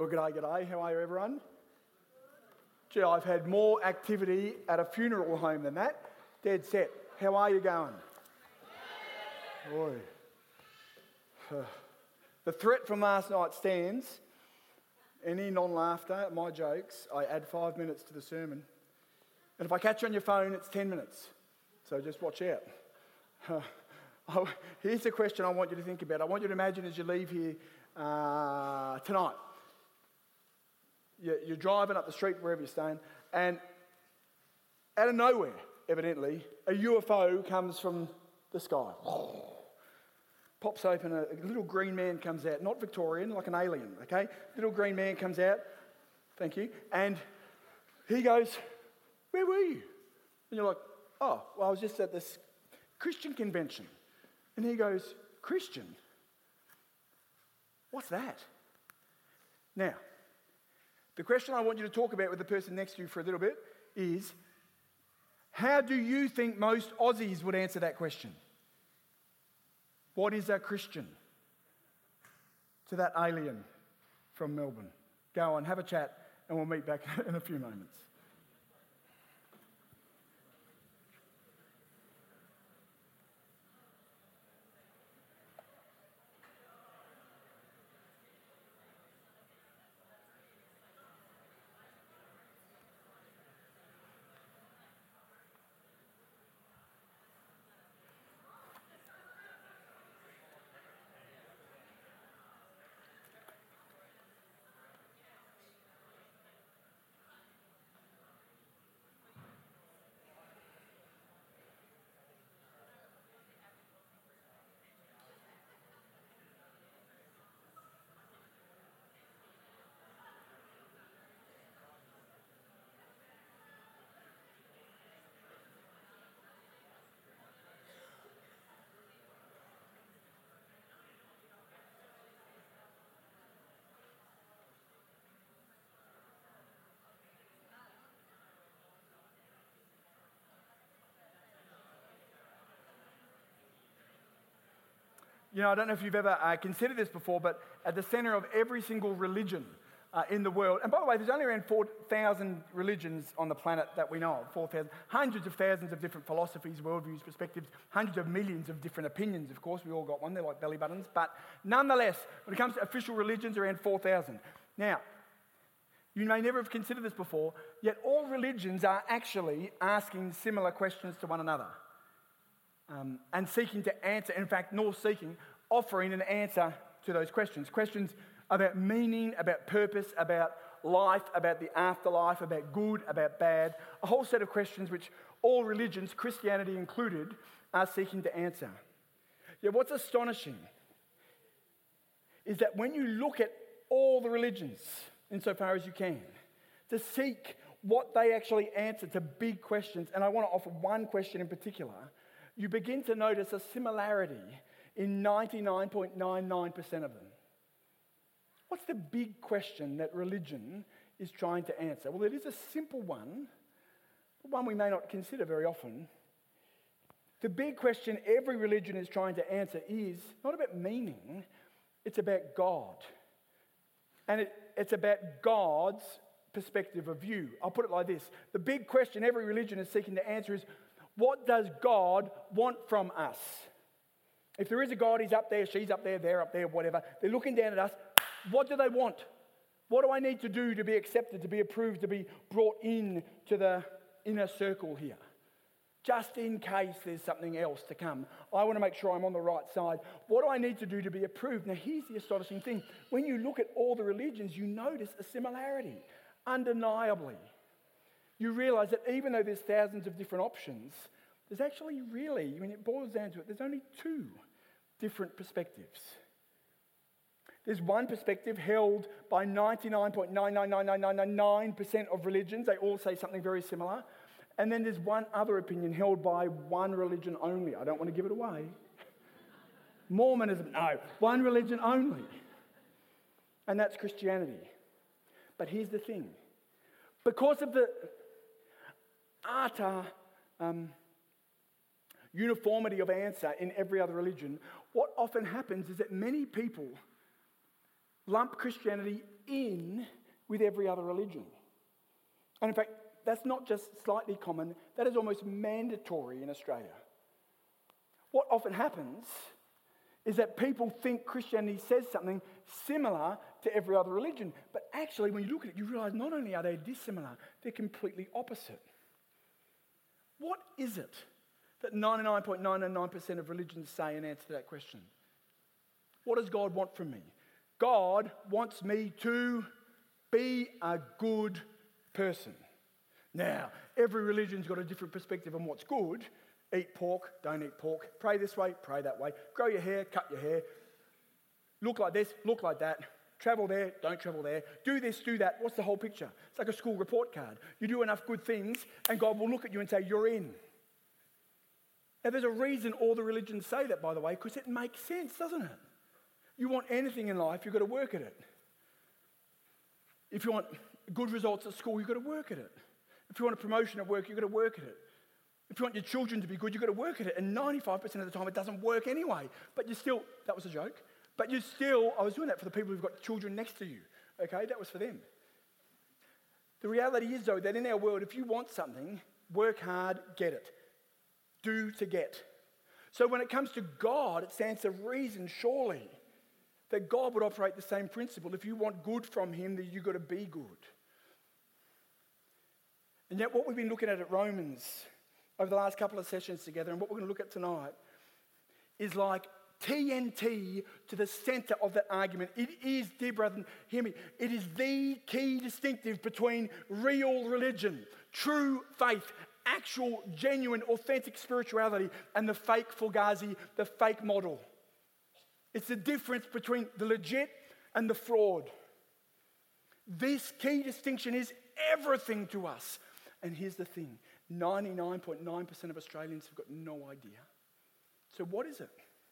Well, g'day. How are you, everyone? Gee, I've had more activity at a funeral home than that. Dead set. How are you going? Boy. The threat from last night stands. Any non-laughter at my jokes, I add 5 minutes to the sermon. And if I catch you on your phone, it's 10 minutes. So just watch out. Here's the question I want you to think about. I want you to imagine as you leave here tonight. You're driving up the street, wherever you're staying, and out of nowhere, evidently, a UFO comes from the sky. Pops open, a little green man comes out, not Victorian, like an alien, okay? Little green man comes out, thank you, and he goes, "Where were you?" And you're like, "Oh, well, I was just at this Christian convention." And he goes, "Christian? What's that?" Now, the question I want you to talk about with the person next to you for a little bit is, how do you think most Aussies would answer that question? What is a Christian? To that alien from Melbourne. Go on, have a chat, and we'll meet back in a few moments. You know, I don't know if you've ever considered this before, but at the centre of every single religion in the world, and by the way, there's only around 4,000 religions on the planet that we know of, 4,000, hundreds of thousands of different philosophies, worldviews, perspectives, hundreds of millions of different opinions, of course, we all got one, they're like belly buttons, but nonetheless, when it comes to official religions, around 4,000. Now, you may never have considered this before, yet all religions are actually asking similar questions to one another. And seeking to answer, in fact, nor seeking, offering an answer to those questions. Questions about meaning, about purpose, about life, about the afterlife, about good, about bad. A whole set of questions which all religions, Christianity included, are seeking to answer. Yet what's astonishing is that when you look at all the religions, insofar as you can, to seek what they actually answer to big questions, and I want to offer one question in particular, you begin to notice a similarity in 99.99% of them. What's the big question that religion is trying to answer? Well, it is a simple one, but one we may not consider very often. The big question every religion is trying to answer is not about meaning, it's about God. And it's about God's perspective of view. I'll put it like this. The big question every religion is seeking to answer is, what does God want from us? If there is a God, he's up there, she's up there, they're up there, whatever. They're looking down at us. What do they want? What do I need to do to be accepted, to be approved, to be brought in to the inner circle here? Just in case there's something else to come. I want to make sure I'm on the right side. What do I need to do to be approved? Now, here's the astonishing thing. When you look at all the religions, you notice a similarity, undeniably. You realise that even though there's thousands of different options, there's actually really, when it boils down to it, there's only two different perspectives. There's one perspective held by 99.99999% of religions. They all say something very similar. And then there's one other opinion held by one religion only. I don't want to give it away. Mormonism, no. One religion only. And that's Christianity. But here's the thing. Because of the utter uniformity of answer in every other religion, what often happens is that many people lump Christianity in with every other religion. And in fact, that's not just slightly common, that is almost mandatory in Australia. What often happens is that people think Christianity says something similar to every other religion. But actually, when you look at it, you realise not only are they dissimilar, they're completely opposite. What is it that 99.99% of religions say in answer to that question? What does God want from me? God wants me to be a good person. Now, every religion's got a different perspective on what's good. Eat pork, don't eat pork. Pray this way, pray that way. Grow your hair, cut your hair. Look like this, look like that. Travel there, don't travel there. Do this, do that. What's the whole picture? It's like a school report card. You do enough good things and God will look at you and say, you're in. Now, there's a reason all the religions say that, by the way, because it makes sense, doesn't it? You want anything in life, you've got to work at it. If you want good results at school, you've got to work at it. If you want a promotion at work, you've got to work at it. If you want your children to be good, you've got to work at it. And 95% of the time, it doesn't work anyway. But you still, that was a joke. But you still, I was doing that for the people who've got children next to you. Okay, that was for them. The reality is, though, that in our world, if you want something, work hard, get it. Do to get. So when it comes to God, it stands to reason, surely, that God would operate the same principle. If you want good from him, then you've got to be good. And yet what we've been looking at Romans over the last couple of sessions together, and what we're going to look at tonight, is like TNT to the centre of that argument. It is, dear brethren, hear me, it is the key distinctive between real religion, true faith, actual, genuine, authentic spirituality, and the fake fugazi, the fake model. It's the difference between the legit and the fraud. This key distinction is everything to us. And here's the thing, 99.9% of Australians have got no idea. So what is it?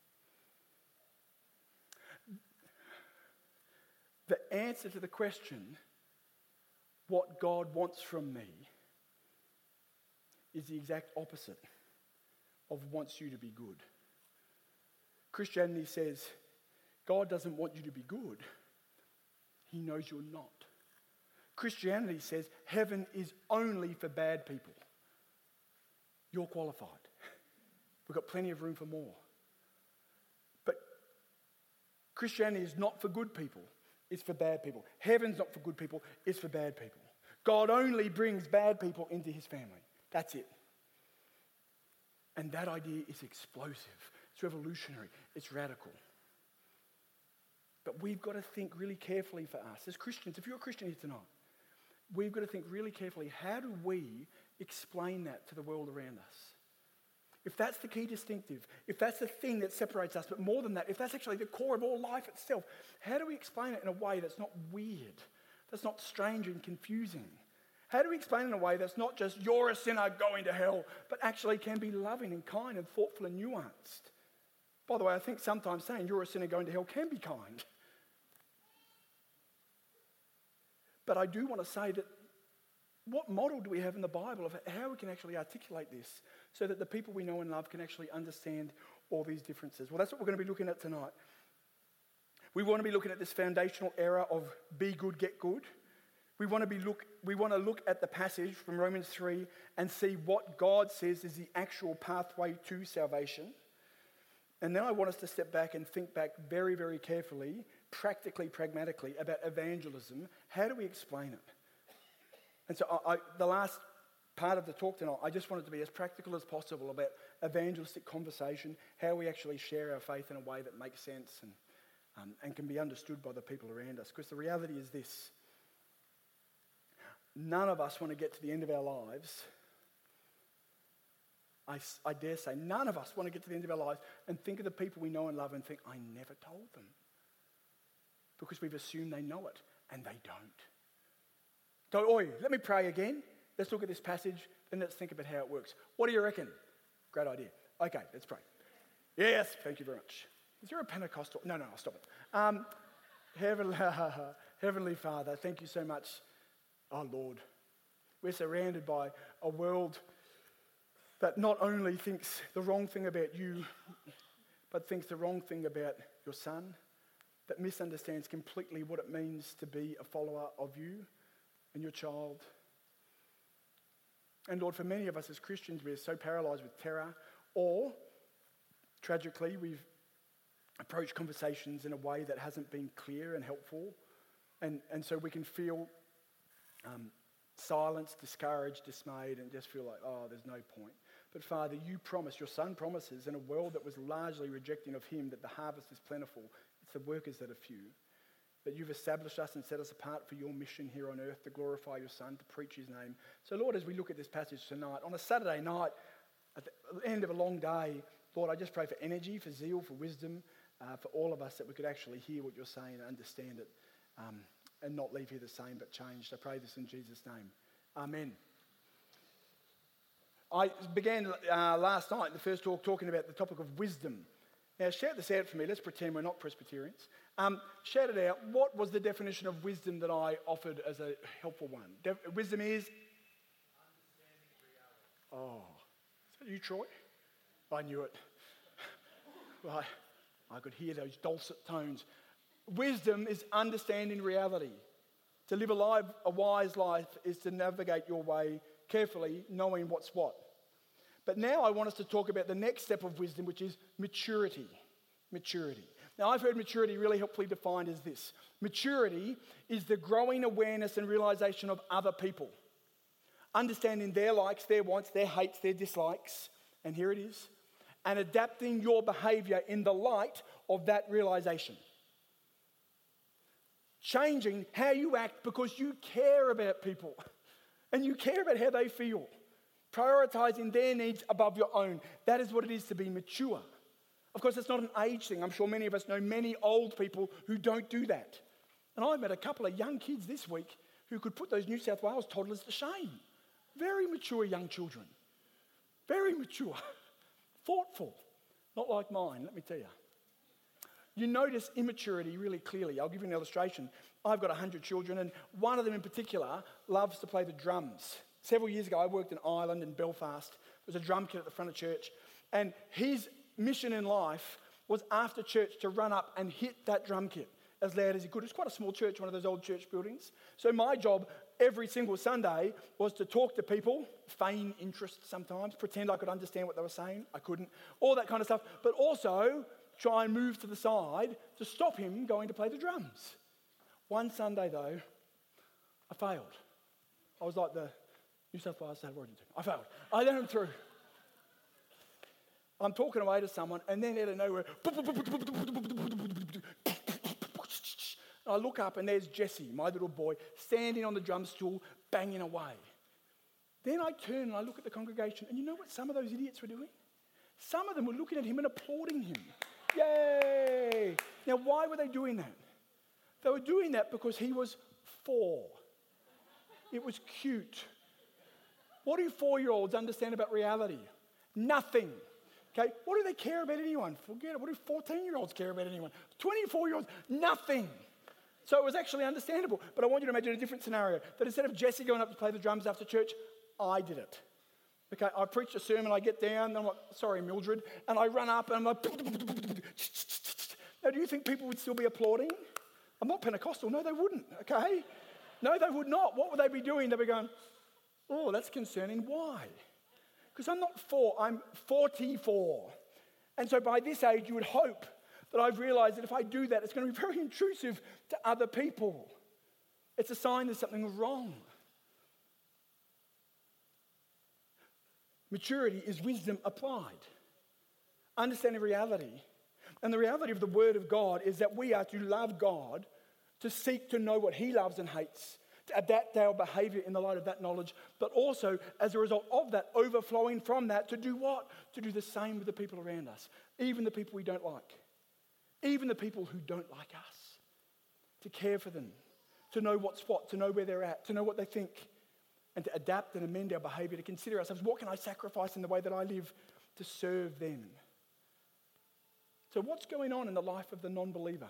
The answer to the question, what God wants from me, is the exact opposite of wants you to be good. Christianity says, God doesn't want you to be good. He knows you're not. Christianity says, heaven is only for bad people. You're qualified. We've got plenty of room for more. But Christianity is not for good people. It's for bad people. Heaven's not for good people. It's for bad people. God only brings bad people into his family. That's it. And that idea is explosive. It's revolutionary. It's radical. But we've got to think really carefully for us. As Christians, if you're a Christian here tonight, we've got to think really carefully, how do we explain that to the world around us? If that's the key distinctive, if that's the thing that separates us, but more than that, if that's actually the core of all life itself, how do we explain it in a way that's not weird, that's not strange and confusing? How do we explain it in a way that's not just, you're a sinner going to hell, but actually can be loving and kind and thoughtful and nuanced? By the way, I think sometimes saying you're a sinner going to hell can be kind. But I do want to say that what model do we have in the Bible of how we can actually articulate this so that the people we know and love can actually understand all these differences? Well, that's what we're going to be looking at tonight. We want to be looking at this foundational era of be good, get good. We want to look at the passage from Romans 3 and see what God says is the actual pathway to salvation. And then I want us to step back and think back very, very carefully, practically, pragmatically, about evangelism. How do we explain it? And so the last part of the talk tonight, I just want it to be as practical as possible about evangelistic conversation, how we actually share our faith in a way that makes sense and can be understood by the people around us. Because the reality is this, none of us want to get to the end of our lives. I dare say none of us want to get to the end of our lives and think of the people we know and love and think, I never told them. Because we've assumed they know it, and they don't. So, let me pray again. Let's look at this passage, then let's think about how it works. What do you reckon? Great idea. Okay, let's pray. Yes, thank you very much. Is there a Pentecostal? No, I'll stop it. Heavenly Father, thank you so much. Oh, Lord, we're surrounded by a world that not only thinks the wrong thing about you, but thinks the wrong thing about your Son, that misunderstands completely what it means to be a follower of you and your child. And Lord, for many of us as Christians, we are so paralyzed with terror, or tragically, we've approached conversations in a way that hasn't been clear and helpful. And so we can feel silenced, discouraged, dismayed, and just feel like, oh, there's no point. But Father, you promise, your Son promises, in a world that was largely rejecting of him, that the harvest is plentiful. It's the workers that are few. That you've established us and set us apart for your mission here on earth to glorify your Son, to preach his name. So Lord, as we look at this passage tonight, on a Saturday night, at the end of a long day, Lord, I just pray for energy, for zeal, for wisdom, for all of us, that we could actually hear what you're saying and understand it, and not leave here the same but changed. I pray this in Jesus' name. Amen. I began last night in the first talk talking about the topic of wisdom. Now, shout this out for me. Let's pretend we're not Presbyterians. Shout it out. What was the definition of wisdom that I offered as a helpful one? Wisdom is? Understanding reality. Oh, is that you, Troy? I knew it. Right. I could hear those dulcet tones. Wisdom is understanding reality. To live a wise life is to navigate your way carefully, knowing what's what. But now I want us to talk about the next step of wisdom, which is maturity. Maturity. Now, I've heard maturity really helpfully defined as this. Maturity is the growing awareness and realization of other people. Understanding their likes, their wants, their hates, their dislikes. And here it is. And adapting your behavior in the light of that realization. Changing how you act because you care about people. And you care about how they feel. Prioritizing their needs above your own. That is what it is to be mature. Of course, it's not an age thing. I'm sure many of us know many old people who don't do that. And I met a couple of young kids this week who could put those New South Wales toddlers to shame. Very mature young children. Very mature. Thoughtful. Not like mine, let me tell you. You notice immaturity really clearly. I'll give you an illustration. I've got 100 children, and one of them in particular loves to play the drums. Several years ago, I worked in Ireland, in Belfast. There was a drum kit at the front of church, and his mission in life was after church to run up and hit that drum kit as loud as he could. It was quite a small church, one of those old church buildings. So my job every single Sunday was to talk to people, feign interest sometimes, pretend I could understand what they were saying. I couldn't. All that kind of stuff. But also try and move to the side to stop him going to play the drums. One Sunday, though, I failed. I was like the New South Wales State of Origin team. I failed. I let him through. I'm talking away to someone, and then out of nowhere, I look up, and there's Jesse, my little boy, standing on the drum stool, banging away. Then I turn and I look at the congregation, and you know what some of those idiots were doing? Some of them were looking at him and applauding him. Yay! Now, why were they doing that? They were doing that because he was 4. It was cute. What do 4-year-olds understand about reality? Nothing. Okay, what do they care about anyone? Forget it. What do 14-year-olds care about anyone? 24-year-olds, nothing. So it was actually understandable. But I want you to imagine a different scenario. That instead of Jesse going up to play the drums after church, I did it. Okay, I preached a sermon, I get down, and I'm like, sorry, Mildred, and I run up and I'm like, now do you think people would still be applauding? I'm not Pentecostal. No, they wouldn't, okay? No, they would not. What would they be doing? They'd be going, oh, that's concerning. Why? Because I'm not 4, I'm 44. And so by this age, you would hope that I've realized that if I do that, it's going to be very intrusive to other people. It's a sign there's something wrong. Maturity is wisdom applied. Understanding reality. And the reality of the Word of God is that we are to love God, to seek to know what He loves and hates, to adapt our behavior in the light of that knowledge, but also, as a result of that, overflowing from that, to do what? To do the same with the people around us, even the people we don't like, even the people who don't like us, to care for them, to know what's what, to know where they're at, to know what they think, and to adapt and amend our behavior, to consider ourselves, what can I sacrifice in the way that I live to serve them? So what's going on in the life of the non-believer?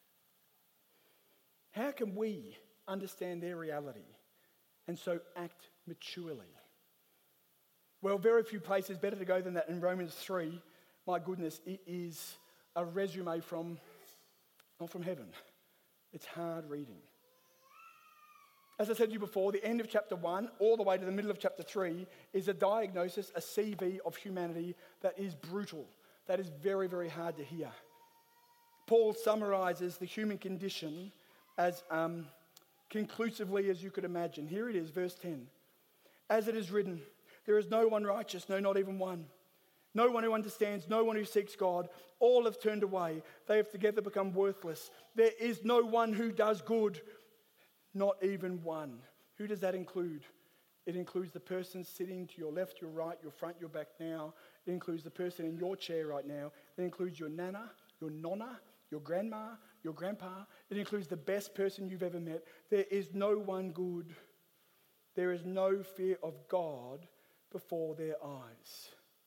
How can we understand their reality and so act maturely? Well, very few places better to go than that. In Romans 3, my goodness, it is a resume from not from heaven. It's hard reading. As I said to you before, the end of chapter 1 all the way to the middle of chapter 3 is a diagnosis, a CV of humanity that is brutal, that is very, very hard to hear. Paul summarizes the human condition as conclusively as you could imagine. Here it is, verse 10. As it is written, there is no one righteous, no, not even one. No one who understands, no one who seeks God. All have turned away. They have together become worthless. There is no one who does good, not even one. Who does that include? It includes the person sitting to your left, your right, your front, your back now. It includes the person in your chair right now. It includes your nana, your nonna, your grandma, your grandpa. It includes the best person you've ever met. There is no one good. There is no fear of God before their eyes.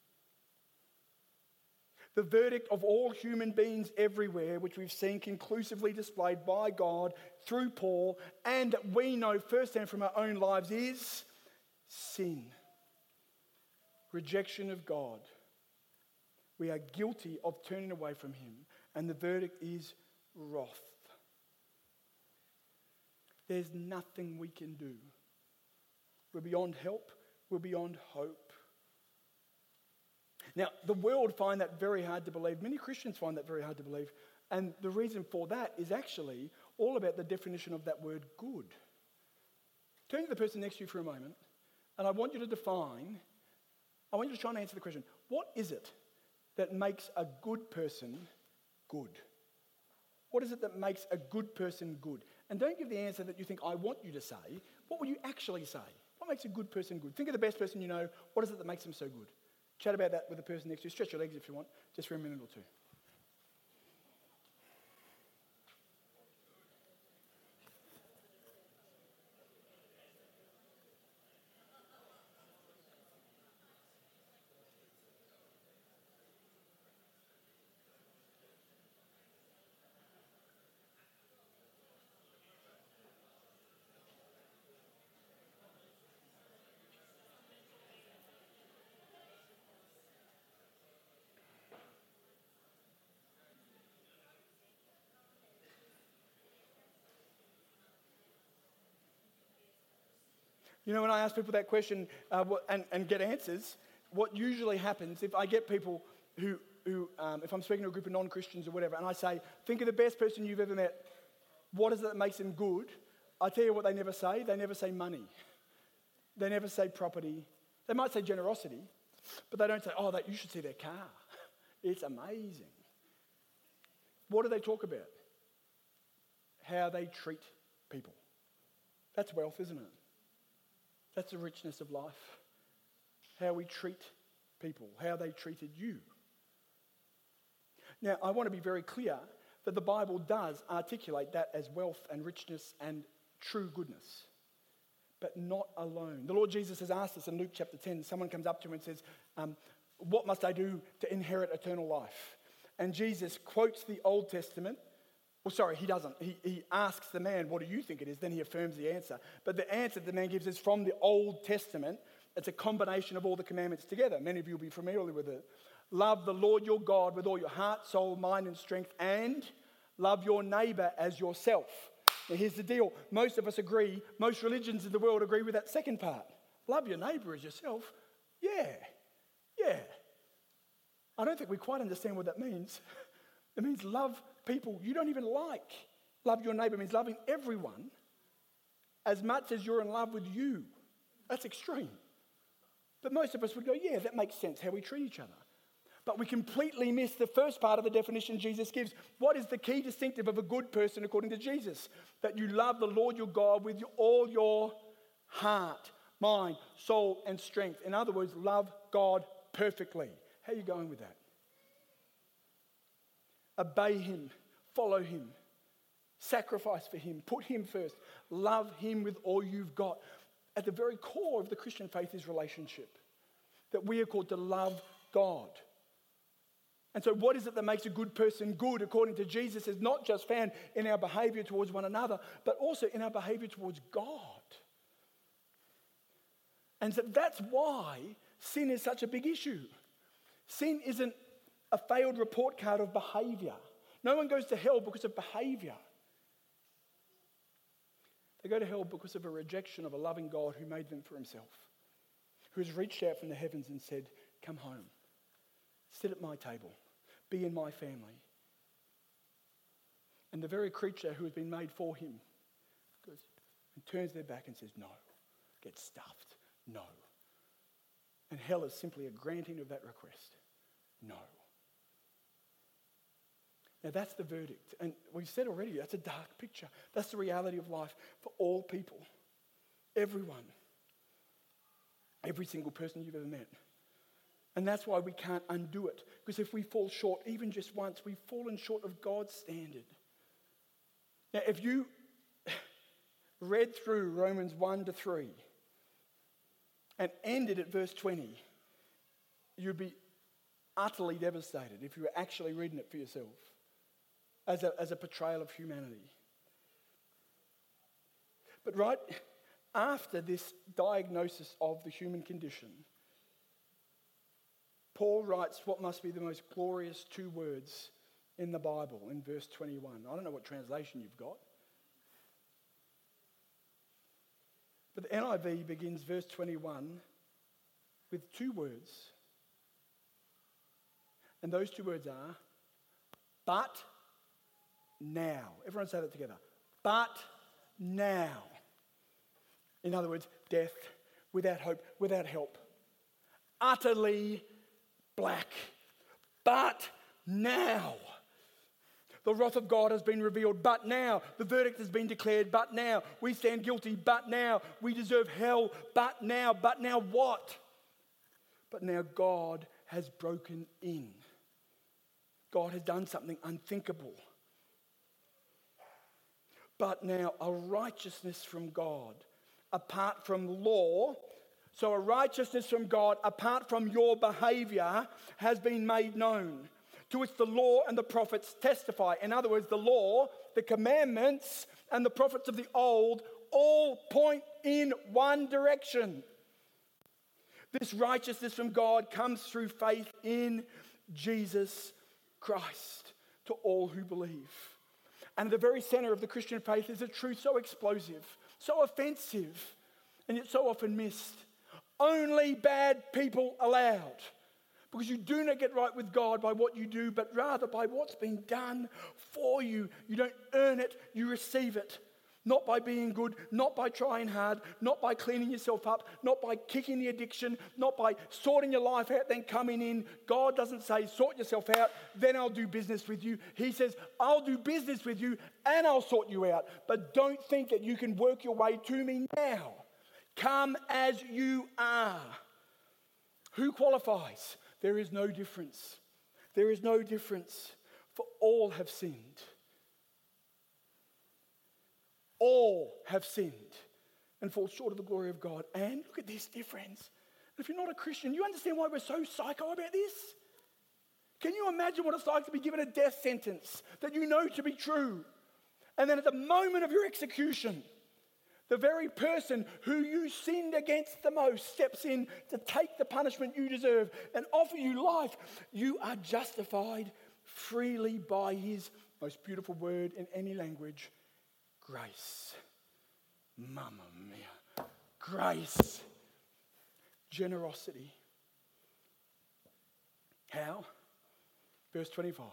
The verdict of all human beings everywhere, which we've seen conclusively displayed by God through Paul, and we know firsthand from our own lives, is sin. Rejection of God. We are guilty of turning away from him, and the verdict is wrath. There's nothing we can do. We're beyond help. We're beyond hope. Now, the world find that very hard to believe. Many Christians find that very hard to believe. And the reason for that is actually all about the definition of that word good. Turn to the person next to you for a moment, and I want you to try and answer the question, what is it that makes a good person good? What is it that makes a good person good? And don't give the answer that you think I want you to say. What would you actually say? What makes a good person good? Think of the best person you know. What is it that makes them so good? Chat about that with the person next to you. Stretch your legs if you want, just for a minute or two. You know, when I ask people that question and get answers, what usually happens, if I get people who if I'm speaking to a group of non-Christians or whatever, and I say, think of the best person you've ever met, what is it that makes them good? I tell you what they never say. They never say money. They never say property. They might say generosity, but they don't say, oh, you should see their car. It's amazing. What do they talk about? How they treat people. That's wealth, isn't it? That's the richness of life. How we treat people, how they treated you. Now, I want to be very clear that the Bible does articulate that as wealth and richness and true goodness, but not alone. The Lord Jesus has asked us in Luke chapter 10, someone comes up to him and says, what must I do to inherit eternal life? And Jesus quotes the Old Testament. Well, sorry, he doesn't. He asks the man, what do you think it is? Then he affirms the answer. But the answer the man gives is from the Old Testament. It's a combination of all the commandments together. Many of you will be familiar with it. Love the Lord your God with all your heart, soul, mind, and strength, and love your neighbor as yourself. Now, here's the deal. Most of us agree, most religions in the world agree with that second part. Love your neighbor as yourself. Yeah. I don't think we quite understand what that means. It means love people you don't even like. Love your neighbor means loving everyone as much as you're in love with you. That's extreme. But most of us would go, yeah, that makes sense, how we treat each other. But we completely miss the first part of the definition Jesus gives. What is the key distinctive of a good person according to Jesus? That you love the Lord your God with all your heart, mind, soul, and strength. In other words, love God perfectly. How are you going with that? Obey him, follow him, sacrifice for him, put him first, love him with all you've got. At the very core of the Christian faith is relationship, that we are called to love God. And so what is it that makes a good person good according to Jesus is not just found in our behavior towards one another, but also in our behavior towards God. And so that's why sin is such a big issue. Sin isn't a failed report card of behavior. No one goes to hell because of behavior. They go to hell because of a rejection of a loving God who made them for himself, who has reached out from the heavens and said, come home, sit at my table, be in my family. And the very creature who has been made for him goes and turns their back and says, no, get stuffed, no. And hell is simply a granting of that request, no. Now that's the verdict. And we've said already, that's a dark picture. That's the reality of life for all people. Everyone. Every single person you've ever met. And that's why we can't undo it. Because if we fall short, even just once, we've fallen short of God's standard. Now if you read through Romans 1-3 and ended at verse 20, you'd be utterly devastated if you were actually reading it for yourself. As a portrayal of humanity. But right after this diagnosis of the human condition, Paul writes what must be the most glorious 2 words in the Bible in verse 21. I don't know what translation you've got. But the NIV begins verse 21 with 2 words. And those 2 words are, but now. Everyone say that together. But now. In other words, death, without hope, without help. Utterly black. But now. The wrath of God has been revealed, but now. The verdict has been declared, but now. We stand guilty, but now. We deserve hell, but now. But now what? But now God has broken in. God has done something unthinkable. But now a righteousness from God, apart from law. So a righteousness from God, apart from your behavior, has been made known, to which the law and the prophets testify. In other words, the law, the commandments, and the prophets of the old all point in one direction. This righteousness from God comes through faith in Jesus Christ to all who believe. And at the very center of the Christian faith is a truth so explosive, so offensive, and yet so often missed. Only bad people allowed. Because you do not get right with God by what you do, but rather by what's been done for you. You don't earn it, you receive it. Not by being good, not by trying hard, not by cleaning yourself up, not by kicking the addiction, not by sorting your life out, then coming in. God doesn't say, sort yourself out, then I'll do business with you. He says, I'll do business with you and I'll sort you out. But don't think that you can work your way to me now. Come as you are. Who qualifies? There is no difference. There is no difference, for all have sinned. All have sinned and fall short of the glory of God. And look at this difference. If you're not a Christian, you understand why we're so psycho about this? Can you imagine what it's like to be given a death sentence that you know to be true? And then at the moment of your execution, the very person who you sinned against the most steps in to take the punishment you deserve and offer you life. You are justified freely by his most beautiful word in any language, grace. Mamma mia. Grace. Generosity. How? Verse 25.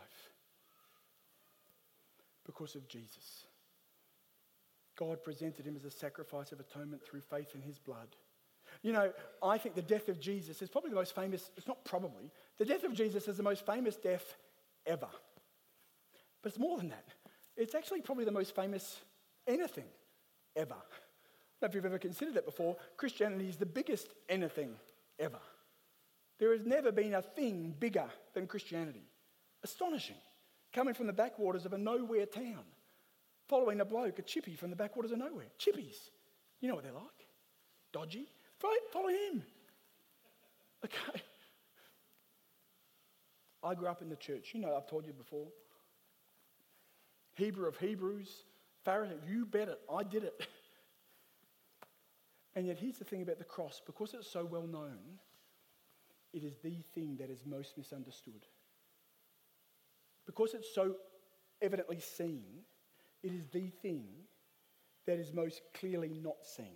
Because of Jesus. God presented him as a sacrifice of atonement through faith in his blood. You know, I think the death of Jesus is probably the most famous, it's not probably, the death of Jesus is the most famous death ever. But it's more than that. It's actually probably the most famous anything ever. I don't know if you've ever considered that before. Christianity is the biggest anything ever. There has never been a thing bigger than Christianity. Astonishing. Coming from the backwaters of a nowhere town. Following a bloke, a chippy from the backwaters of nowhere. Chippies. You know what they're like. Dodgy. Follow him. Okay. I grew up in the church. You know, I've told you before. Hebrew of Hebrews. Pharisee, you bet it. I did it. And yet here's the thing about the cross. Because it's so well known, it is the thing that is most misunderstood. Because it's so evidently seen, it is the thing that is most clearly not seen.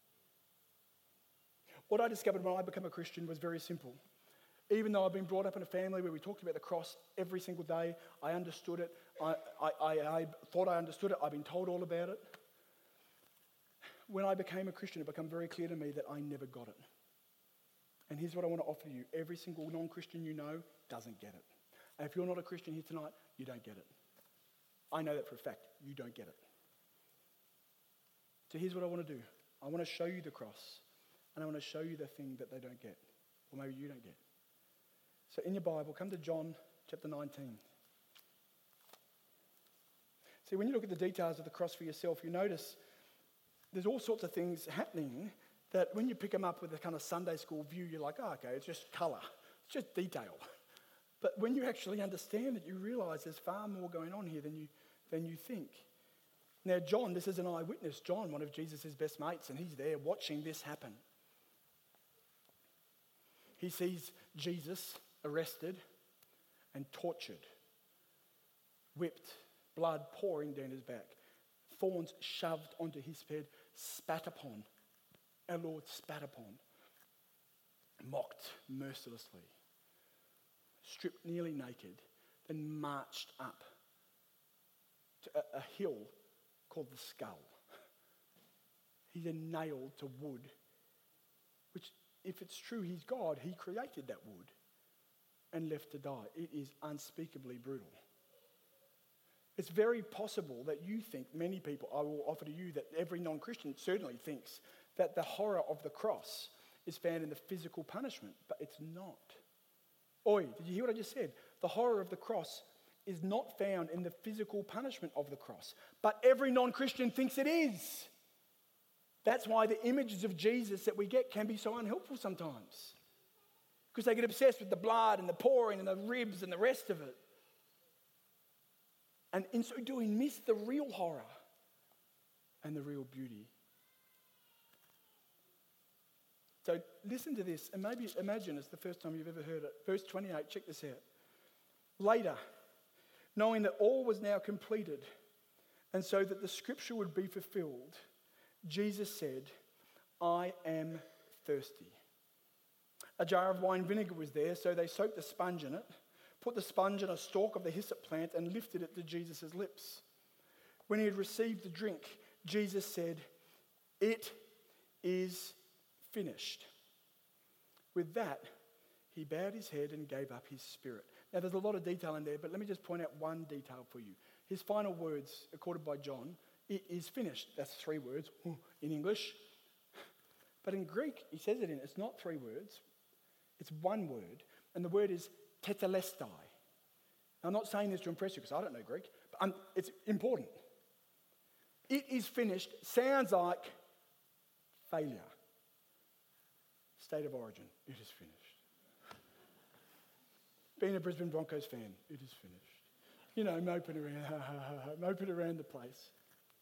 What I discovered when I became a Christian was very simple. Even though I've been brought up in a family where we talked about the cross every single day, I understood it. I thought I understood it. I've been told all about it. When I became a Christian, it became very clear to me that I never got it. And here's what I want to offer you. Every single non-Christian you know doesn't get it. And if you're not a Christian here tonight, you don't get it. I know that for a fact. You don't get it. So here's what I want to do. I want to show you the cross. And I want to show you the thing that they don't get. Or maybe you don't get. So in your Bible, come to John chapter 19. See, when you look at the details of the cross for yourself, you notice there's all sorts of things happening that when you pick them up with a kind of Sunday school view, you're like, oh, okay, it's just colour. It's just detail. But when you actually understand it, you realise there's far more going on here than you think. Now, John, this is an eyewitness. John, one of Jesus' best mates, and he's there watching this happen. He sees Jesus arrested and tortured, whipped, blood pouring down his back, thorns shoved onto his head, spat upon. Our Lord spat upon, mocked mercilessly, stripped nearly naked, then marched up to a hill called the Skull. He's then nailed to wood, which, if it's true he's God, he created that wood and left to die. It is unspeakably brutal. It's very possible that you think, many people, I will offer to you, that every non-Christian certainly thinks that the horror of the cross is found in the physical punishment, but it's not. Oi, did you hear what I just said? The horror of the cross is not found in the physical punishment of the cross, but every non-Christian thinks it is. That's why the images of Jesus that we get can be so unhelpful sometimes, because they get obsessed with the blood and the pouring and the ribs and the rest of it. And in so doing, miss the real horror and the real beauty. So listen to this, and maybe imagine it's the first time you've ever heard it. Verse 28, check this out. Later, knowing that all was now completed, and so that the scripture would be fulfilled, Jesus said, I am thirsty. A jar of wine vinegar was there, so they soaked a sponge in it, put the sponge in a stalk of the hyssop plant, and lifted it to Jesus' lips. When he had received the drink, Jesus said, it is finished. With that, he bowed his head and gave up his spirit. Now, there's a lot of detail in there, but let me just point out one detail for you. His final words, recorded by John, it is finished. That's 3 words in English. But in Greek, he says it it's not 3 words. It's 1 word, and the word is tetelestai. Now, I'm not saying this to impress you because I don't know Greek, but it's important. It is finished sounds like failure. State of origin, it is finished. Being a Brisbane Broncos fan, it is finished. You know, moping around the place.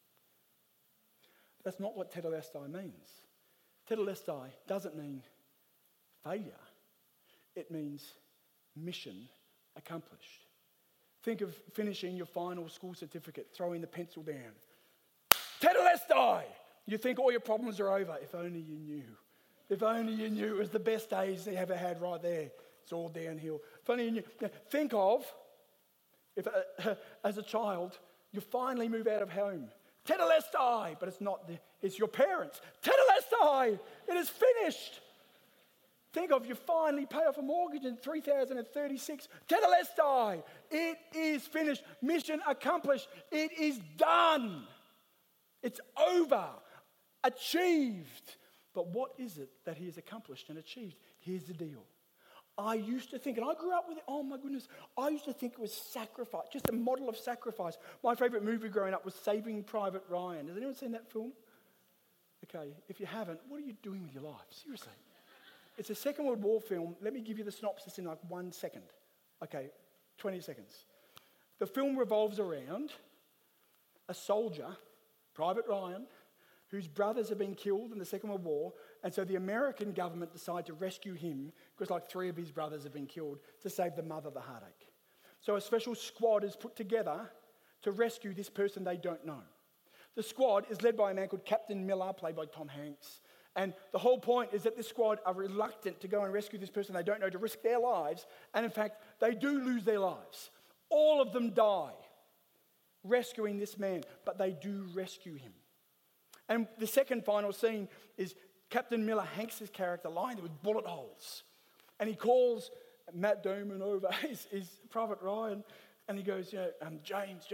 That's not what tetelestai means. Tetelestai doesn't mean failure. It means mission accomplished. Think of finishing your final school certificate, throwing the pencil down. Tetelestai! You think all your problems are over. If only you knew. If only you knew it was the best days they ever had right there. It's all downhill. If only you knew. Now, think of, if as a child, you finally move out of home. Tetelestai! But it's not, it's your parents. Tetelestai! It is finished. Think of, you finally pay off a mortgage in 3036. Tetelestai! It is finished. Mission accomplished. It is done. It's over. Achieved. But what is it that he has accomplished and achieved? Here's the deal. I used to think, and I grew up with it, oh my goodness, I used to think it was sacrifice, just a model of sacrifice. My favourite movie growing up was Saving Private Ryan. Has anyone seen that film? Okay, if you haven't, what are you doing with your life? Seriously. It's a Second World War film. Let me give you the synopsis in like 1 second. Okay, 20 seconds. The film revolves around a soldier, Private Ryan, whose brothers have been killed in the Second World War, and so the American government decided to rescue him because like 3 of his brothers have been killed to save the mother the heartache. So a special squad is put together to rescue this person they don't know. The squad is led by a man called Captain Miller, played by Tom Hanks. And the whole point is that this squad are reluctant to go and rescue this person they don't know, to risk their lives. And in fact, they do lose their lives. All of them die rescuing this man, but they do rescue him. And the second final scene is Captain Miller Hanks' character lying there with bullet holes. And he calls Matt Damon over, his Private Ryan, and he goes, James,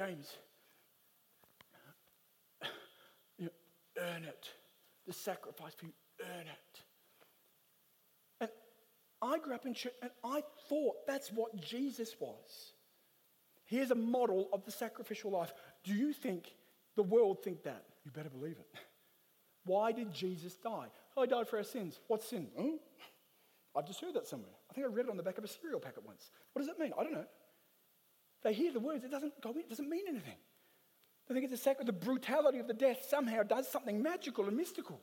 earn it. The sacrifice for you, earn it. And I grew up in church and I thought that's what Jesus was. Here's a model of the sacrificial life. Do you think the world think that? You better believe it. Why did Jesus die? Oh, he died for our sins. What's sin? I've just heard that somewhere. I think I read it on the back of a cereal packet once. What does it mean? I don't know. They hear the words. It doesn't mean anything. They think it's the brutality of the death somehow does something magical and mystical.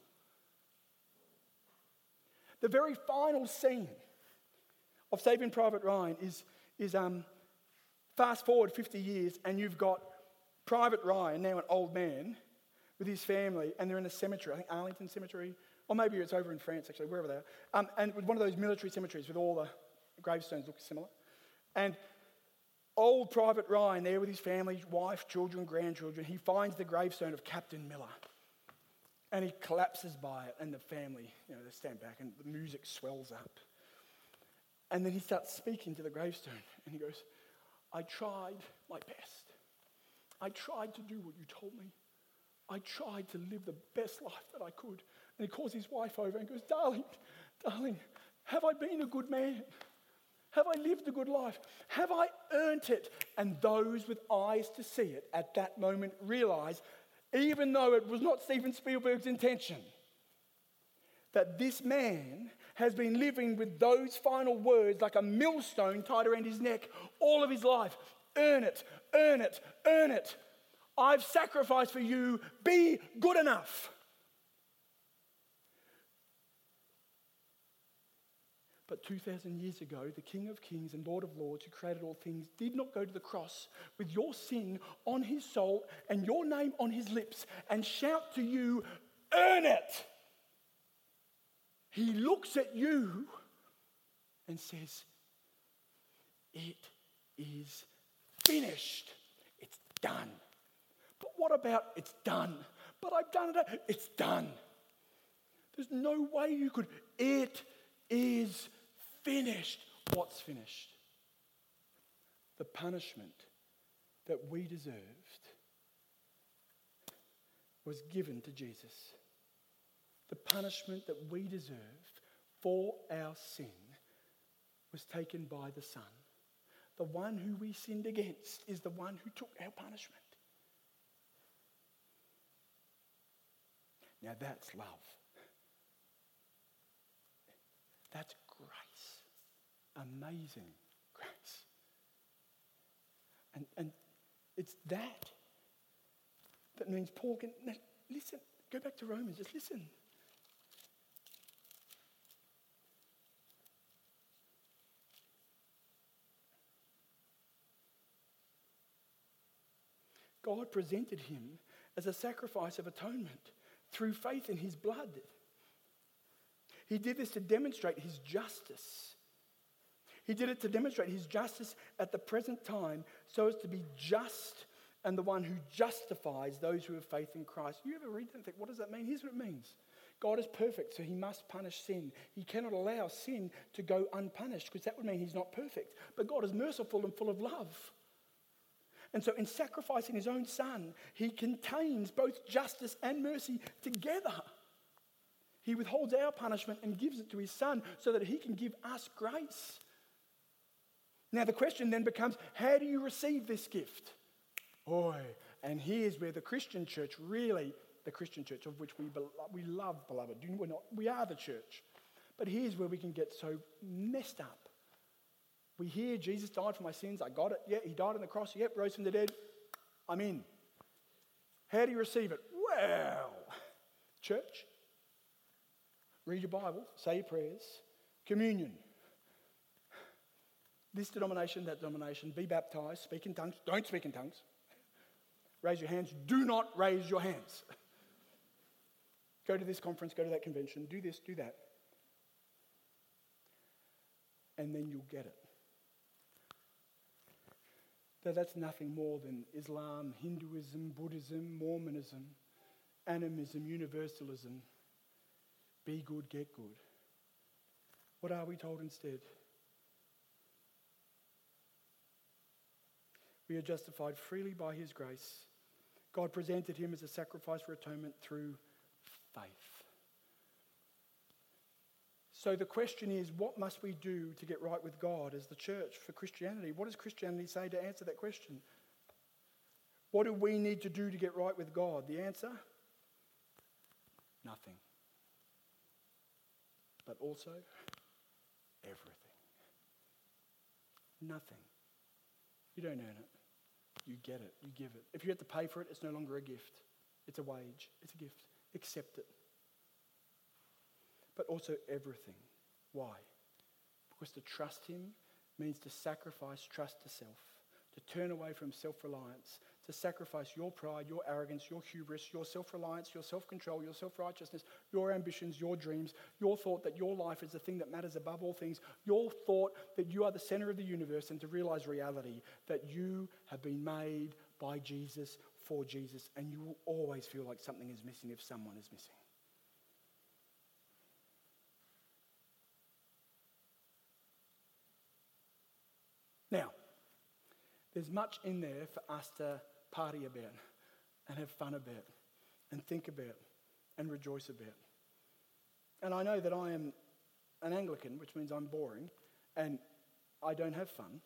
The very final scene of Saving Private Ryan is fast forward 50 years and you've got Private Ryan, now an old man, with his family, and they're in a cemetery, I think Arlington Cemetery, or maybe it's over in France actually, wherever they are, and with one of those military cemeteries with all the gravestones look similar. And old Private Ryan there with his family, wife, children, grandchildren, he finds the gravestone of Captain Miller. And he collapses by it, and the family, they stand back, and the music swells up. And then he starts speaking to the gravestone, and he goes, I tried my best. I tried to do what you told me. I tried to live the best life that I could. And he calls his wife over and goes, darling, have I been a good man? Have I lived a good life? Have I earned it? And those with eyes to see it at that moment realize, even though it was not Steven Spielberg's intention, that this man has been living with those final words like a millstone tied around his neck all of his life. Earn it, earn it, earn it. I've sacrificed for you. Be good enough. But 2,000 years ago, the King of Kings and Lord of Lords, who created all things, did not go to the cross with your sin on his soul and your name on his lips and shout to you, earn it. He looks at you and says, it is finished. It's done. But what about it's done? But I've done it. It's done. There's no way you could. It is finished. What's finished? The punishment that we deserved was given to Jesus. The punishment that we deserved for our sin was taken by the Son. The one who we sinned against is the one who took our punishment. Now that's love. That's grace. Amazing grace. And it's that means Paul can, listen, go back to Romans, just listen. God presented him as a sacrifice of atonement through faith in his blood. He did this to demonstrate his justice. He did it to demonstrate his justice at the present time so as to be just and the one who justifies those who have faith in Christ. You ever read that and think, what does that mean? Here's what it means. God is perfect, so he must punish sin. He cannot allow sin to go unpunished because that would mean he's not perfect. But God is merciful and full of love. And so in sacrificing his own son, he contains both justice and mercy together. He withholds our punishment and gives it to his son so that he can give us grace. Now the question then becomes, how do you receive this gift? And here's where the Christian church, really the Christian church of which we love, beloved. We are the church. But here's where we can get so messed up. We hear Jesus died for my sins. I got it. Yeah, he died on the cross. Yep, rose from the dead. I'm in. How do you receive it? Well, church, read your Bible, say your prayers, communion. This denomination, that denomination, be baptized, speak in tongues. Don't speak in tongues. Raise your hands. Do not raise your hands. Go to this conference, go to that convention, do this, do that. And then you'll get it. That's nothing more than Islam, Hinduism, Buddhism, Mormonism, animism, universalism. Be good, get good. What are we told instead? We are justified freely by his grace. God presented him as a sacrifice for atonement through faith. So the question is, what must we do to get right with God as the church for Christianity? What does Christianity say to answer that question? What do we need to do to get right with God? The answer? Nothing. But also, everything. Nothing. You don't earn it. You get it. You give it. If you have to pay for it, it's no longer a gift. It's a wage. It's a gift. Accept it. But also everything. Why? Because to trust him means to sacrifice trust to self, to turn away from self-reliance, to sacrifice your pride, your arrogance, your hubris, your self-reliance, your self-control, your self-righteousness, your ambitions, your dreams, your thought that your life is the thing that matters above all things, your thought that you are the center of the universe, and to realize reality, that you have been made by Jesus, for Jesus, and you will always feel like something is missing if someone is missing. Now, there's much in there for us to party about and have fun about and think about and rejoice about. And I know that I am an Anglican, which means I'm boring and I don't have fun.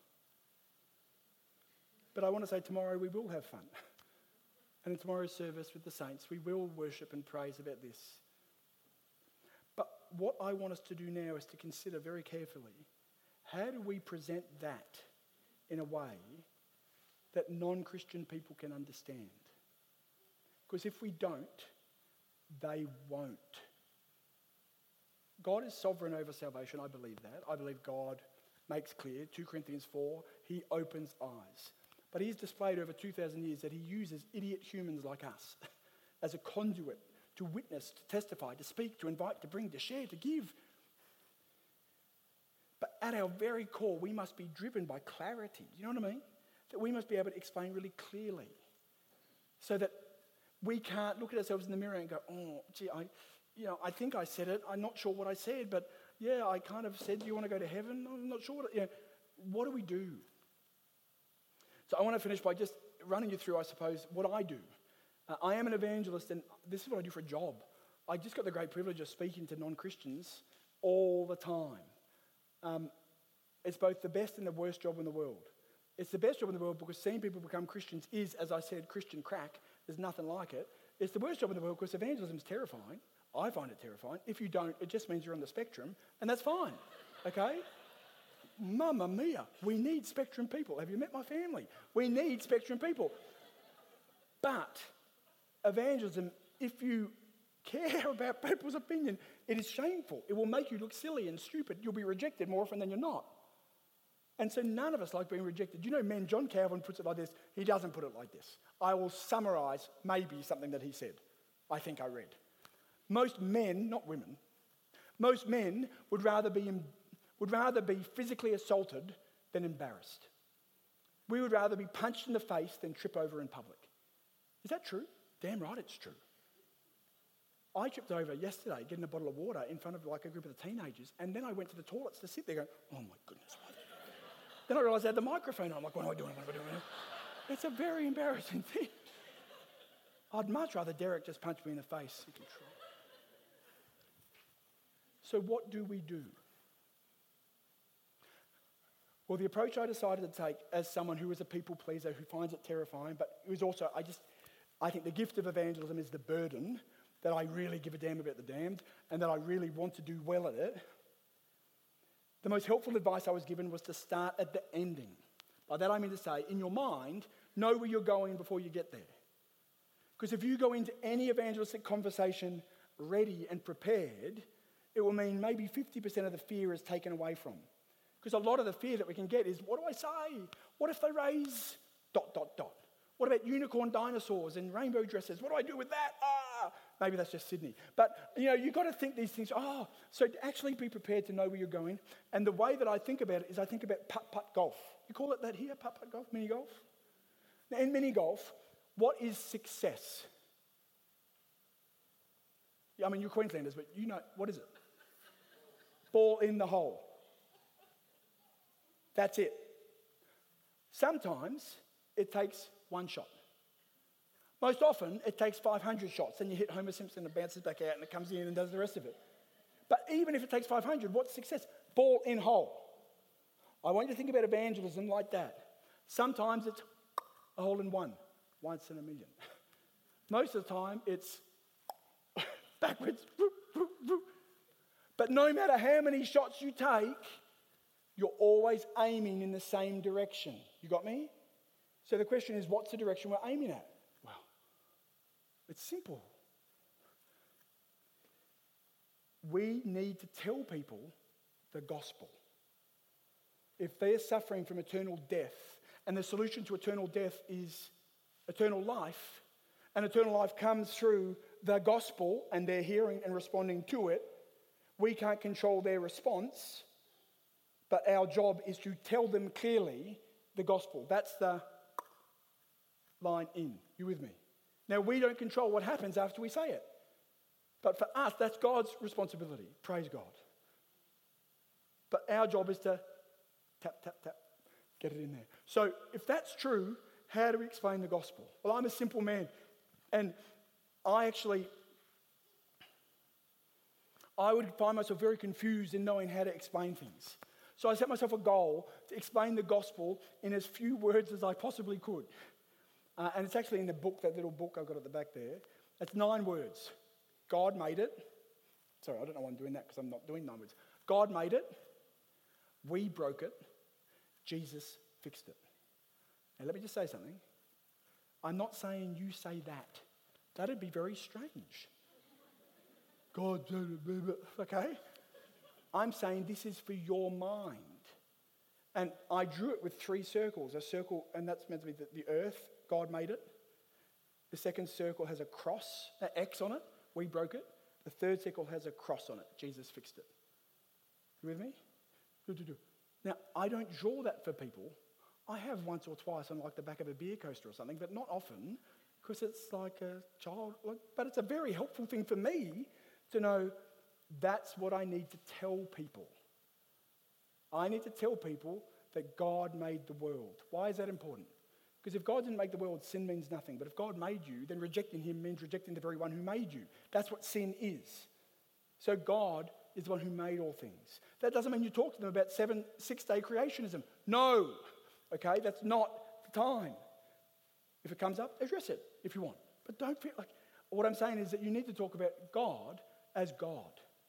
But I want to say tomorrow we will have fun. And in tomorrow's service with the saints, we will worship and praise about this. But what I want us to do now is to consider very carefully, how do we present that in a way that non-Christian people can understand? Because if we don't, they won't. God is sovereign over salvation, I believe that. I believe God makes clear, 2 Corinthians 4, he opens eyes. But he's displayed over 2,000 years that he uses idiot humans like us as a conduit to witness, to testify, to speak, to invite, to bring, to share, to give. But at our very core, we must be driven by clarity. You know what I mean? That we must be able to explain really clearly so that we can't look at ourselves in the mirror and go, oh, gee, I think I said it. I'm not sure what I said, but yeah, I kind of said, do you want to go to heaven? I'm not sure. What do we do? So I want to finish by just running you through, I suppose, what I do. I am an evangelist, and this is what I do for a job. I just got the great privilege of speaking to non-Christians all the time. It's both the best and the worst job in the world. It's the best job in the world because seeing people become Christians is, as I said, Christian crack. There's nothing like it. It's the worst job in the world because evangelism is terrifying. I find it terrifying. If you don't, it just means you're on the spectrum, and that's fine, okay? Mamma mia, we need spectrum people. Have you met my family? We need spectrum people. But evangelism, if you care about people's opinion, it is shameful. It will make you look silly and stupid. You'll be rejected more often than you're not. And so none of us like being rejected. You know, man, John Calvin puts it like this. He doesn't put it like this. I will summarize maybe something that he said. I think I read. Most men, not women, most men would rather be physically assaulted than embarrassed. We would rather be punched in the face than trip over in public. Is that true? Damn right it's true. I tripped over yesterday getting a bottle of water in front of like a group of the teenagers, and then I went to the toilets to sit there going, oh my goodness. Then I realised I had the microphone on. I'm like, what am I doing? It's a very embarrassing thing. I'd much rather Derek just punch me in the face. So what do we do? Well, the approach I decided to take as someone who is a people pleaser, who finds it terrifying, but it was also, I think the gift of evangelism is the burden that I really give a damn about the damned and that I really want to do well at it. The most helpful advice I was given was to start at the ending. By that I mean to say, in your mind, know where you're going before you get there. Because if you go into any evangelistic conversation ready and prepared, it will mean maybe 50% of the fear is taken away from. Because a lot of the fear that we can get is, what do I say? What if they raise ... What about unicorn dinosaurs and rainbow dresses? What do I do with that? Maybe that's just Sydney. But, you've got to think these things. So to actually be prepared to know where you're going. And the way that I think about it is I think about putt-putt golf. You call it that here, putt-putt golf, mini golf? Now, in mini golf, what is success? I mean, you're Queenslanders, but you know, what is it? Ball in the hole. That's it. Sometimes it takes one shot. Most often, it takes 500 shots, and you hit Homer Simpson and it bounces back out and it comes in and does the rest of it. But even if it takes 500, what's success? Ball in hole. I want you to think about evangelism like that. Sometimes it's a hole in one, once in a million. Most of the time, it's backwards. But no matter how many shots you take, you're always aiming in the same direction. You got me? So the question is, what's the direction we're aiming at? Well, it's simple. We need to tell people the gospel. If they're suffering from eternal death, and the solution to eternal death is eternal life, and eternal life comes through the gospel and their hearing and responding to it, we can't control their response, but our job is to tell them clearly the gospel. That's the line in. You with me? Now, we don't control what happens after we say it. But for us, that's God's responsibility. Praise God. But our job is to tap, tap, tap, get it in there. So if that's true, how do we explain the gospel? Well, I'm a simple man. And I would find myself very confused in knowing how to explain things. So I set myself a goal to explain the gospel in as few words as I possibly could. And it's actually in the book, that little book I've got at the back there. It's 9 words. God made it. Sorry, I don't know why I'm doing that because I'm not doing 9 words. God made it. We broke it. Jesus fixed it. Now let me just say something. I'm not saying you say that. That'd be very strange. God, okay? I'm saying this is for your mind. And I drew it with 3 circles. A circle, and that's meant to be the earth. God made it. The second circle has a cross, an X on it. We broke it. The third circle has a cross on it. Jesus fixed it. You with me? Now, I don't draw that for people. I have once or twice on like the back of a beer coaster or something, but not often, because it's like a child. But it's a very helpful thing for me to know that's what I need to tell people. I need to tell people that God made the world. Why is that important? Because if God didn't make the world, sin means nothing. But if God made you, then rejecting him means rejecting the very one who made you. That's what sin is. So God is the one who made all things. That doesn't mean you talk to them about 6-day creationism. No. Okay, that's not the time. If it comes up, address it if you want. But don't feel like, what I'm saying is that you need to talk about God as God.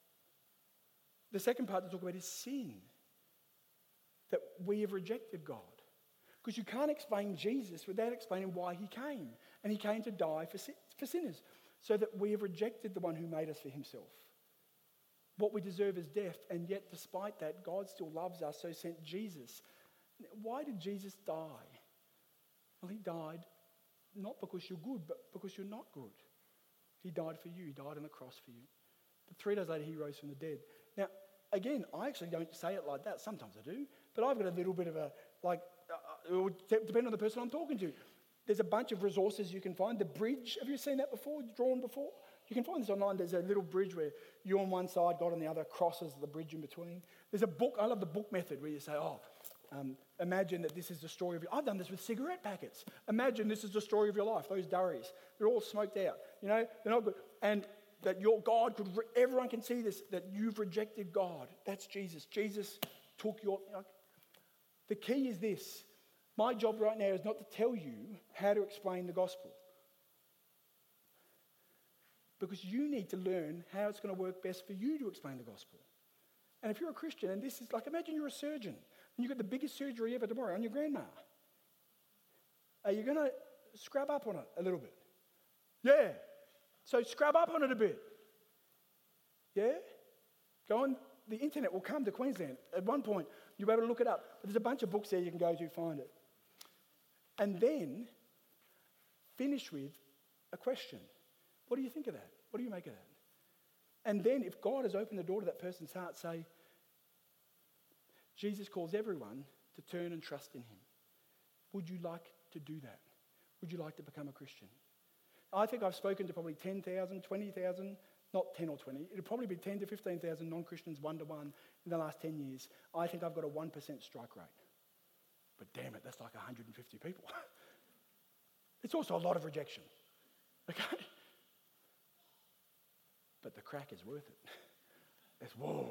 The second part to talk about is sin. That we have rejected God. Because you can't explain Jesus without explaining why he came. And he came to die for sinners. So that we have rejected the one who made us for himself. What we deserve is death. And yet, despite that, God still loves us, so sent Jesus. Why did Jesus die? Well, he died not because you're good, but because you're not good. He died for you. He died on the cross for you. But 3 days later, he rose from the dead. Now, again, I actually don't say it like that. Sometimes I do. But I've got a little bit of a, it would depend on the person I'm talking to. There's a bunch of resources you can find. The bridge, have you seen that before? Drawn before? You can find this online. There's a little bridge where you on one side, God on the other, crosses the bridge in between. There's a book, I love the book method, where you say, imagine that this is the story of your life. I've done this with cigarette packets. Imagine this is the story of your life. Those durries, they're all smoked out. They're not good. And that your God everyone can see this, that you've rejected God. That's Jesus. Jesus took your... The key is this. My job right now is not to tell you how to explain the gospel. Because you need to learn how it's going to work best for you to explain the gospel. And if you're a Christian, and this is like, imagine you're a surgeon, and you've got the biggest surgery ever tomorrow on your grandma. Are you going to scrub up on it a little bit? Yeah. So scrub up on it a bit. Yeah? Go on. The internet will come to Queensland. At one point, you'll be able to look it up. But there's a bunch of books there you can go to find it. And then, finish with a question. What do you think of that? What do you make of that? And then if God has opened the door to that person's heart, say, Jesus calls everyone to turn and trust in him. Would you like to do that? Would you like to become a Christian? I think I've spoken to probably 10,000, 20,000, not 10 or 20. It'll probably be 10 to 15,000 non-Christians one-to-one in the last 10 years. I think I've got a 1% strike rate. But damn it, that's like 150 people. It's also a lot of rejection. Okay? But the crack is worth it. It's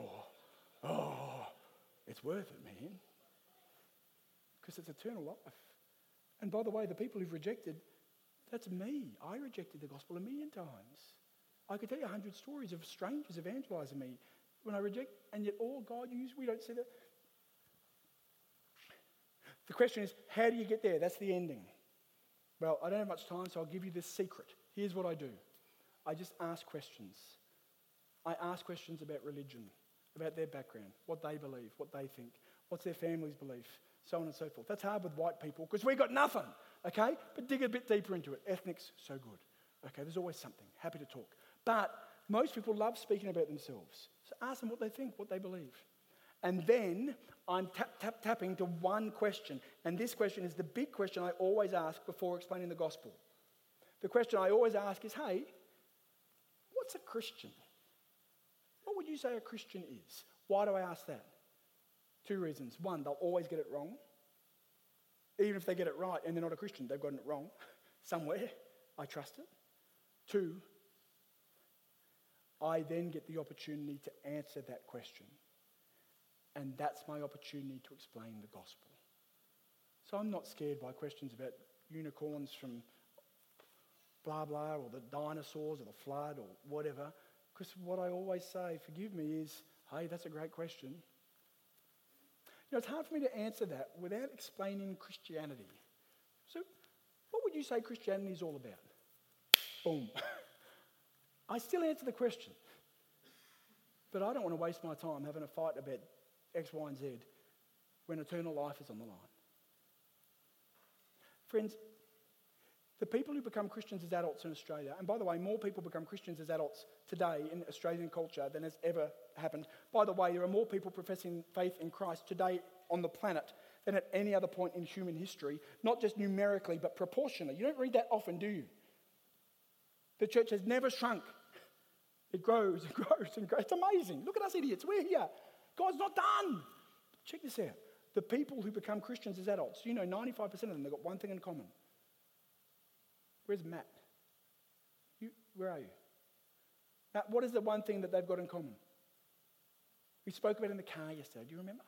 it's worth it, man. Because it's eternal life. And by the way, the people who've rejected, that's me. I rejected the gospel 1,000,000 times. I could tell you 100 stories of strangers evangelizing me when I reject, and yet all God used, we don't see that. The question is, how do you get there? That's the ending. Well, I don't have much time, so I'll give you this secret. Here's what I do. I just ask questions. I ask questions about religion, about their background, what they believe, what they think, what's their family's belief, so on and so forth. That's hard with white people because we got nothing, okay? But dig a bit deeper into it. Ethnics, so good. Okay, there's always something. Happy to talk. But most people love speaking about themselves. So ask them what they think, what they believe. And then I'm tapping to one question. And this question is the big question I always ask before explaining the gospel. The question I always ask is, hey, what's a Christian? What would you say a Christian is? Why do I ask that? 2 reasons. One, they'll always get it wrong. Even if they get it right and they're not a Christian, they've gotten it wrong somewhere. I trust it. 2, I then get the opportunity to answer that question. And that's my opportunity to explain the gospel. So I'm not scared by questions about unicorns from blah, blah, or the dinosaurs or the flood or whatever. Because what I always say, forgive me, is, hey, that's a great question. You know, it's hard for me to answer that without explaining Christianity. So what would you say Christianity is all about? Boom. I still answer the question. But I don't want to waste my time having a fight about X, Y, and Z when eternal life is on the line. Friends, the people who become Christians as adults in Australia, and by the way, more people become Christians as adults today in Australian culture than has ever happened. By the way, there are more people professing faith in Christ today on the planet than at any other point in human history, not just numerically, but proportionally. You don't read that often, do you? The church has never shrunk. It grows and grows and grows. It's amazing. Look at us idiots. We're here. God's not done. Check this out. The people who become Christians as adults, 95% of them, they've got one thing in common. Where's Matt? Where are you? Matt, what is the one thing that they've got in common? We spoke about it in the car yesterday. Do you remember?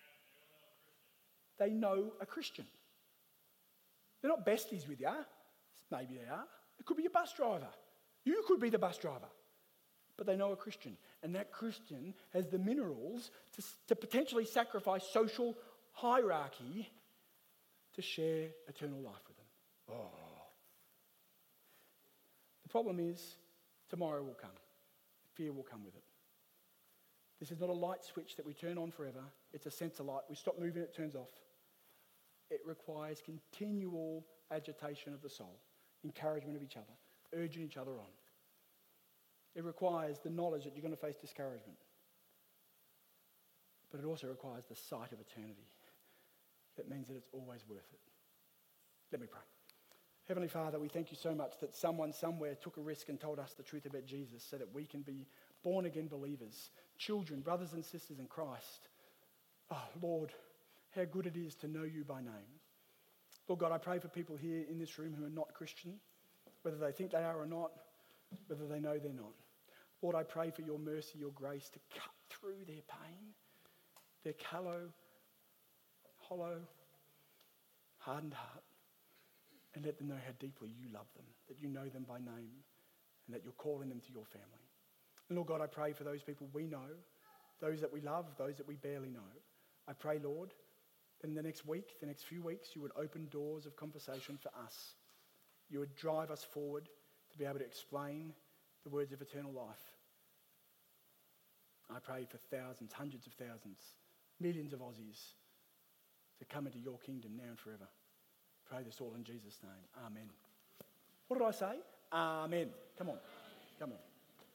They know a Christian. They're not besties with you. Maybe they are. It could be a bus driver. You could be the bus driver. But they know a Christian. And that Christian has the minerals to potentially sacrifice social hierarchy to share eternal life with them. Oh. The problem is, tomorrow will come. Fear will come with it. This is not a light switch that we turn on forever. It's a sensor light. We stop moving, it turns off. It requires continual agitation of the soul, encouragement of each other, urging each other on. It requires the knowledge that you're going to face discouragement. But it also requires the sight of eternity. That means that it's always worth it. Let me pray. Heavenly Father, we thank you so much that someone somewhere took a risk and told us the truth about Jesus so that we can be born-again believers, children, brothers and sisters in Christ. Oh, Lord, how good it is to know you by name. Lord God, I pray for people here in this room who are not Christian, whether they think they are or not, whether they know they're not. Lord, I pray for your mercy, your grace to cut through their pain, their hollow, hardened heart, and let them know how deeply you love them, that you know them by name, and that you're calling them to your family. And Lord God, I pray for those people we know, those that we love, those that we barely know. I pray, Lord, that in the next week, the next few weeks, you would open doors of conversation for us. You would drive us forward to be able to explain the words of eternal life. I pray for thousands, hundreds of thousands, millions of Aussies to come into your kingdom now and forever. Pray this all in Jesus' name. Amen. What did I say? Amen. Come on. Come on.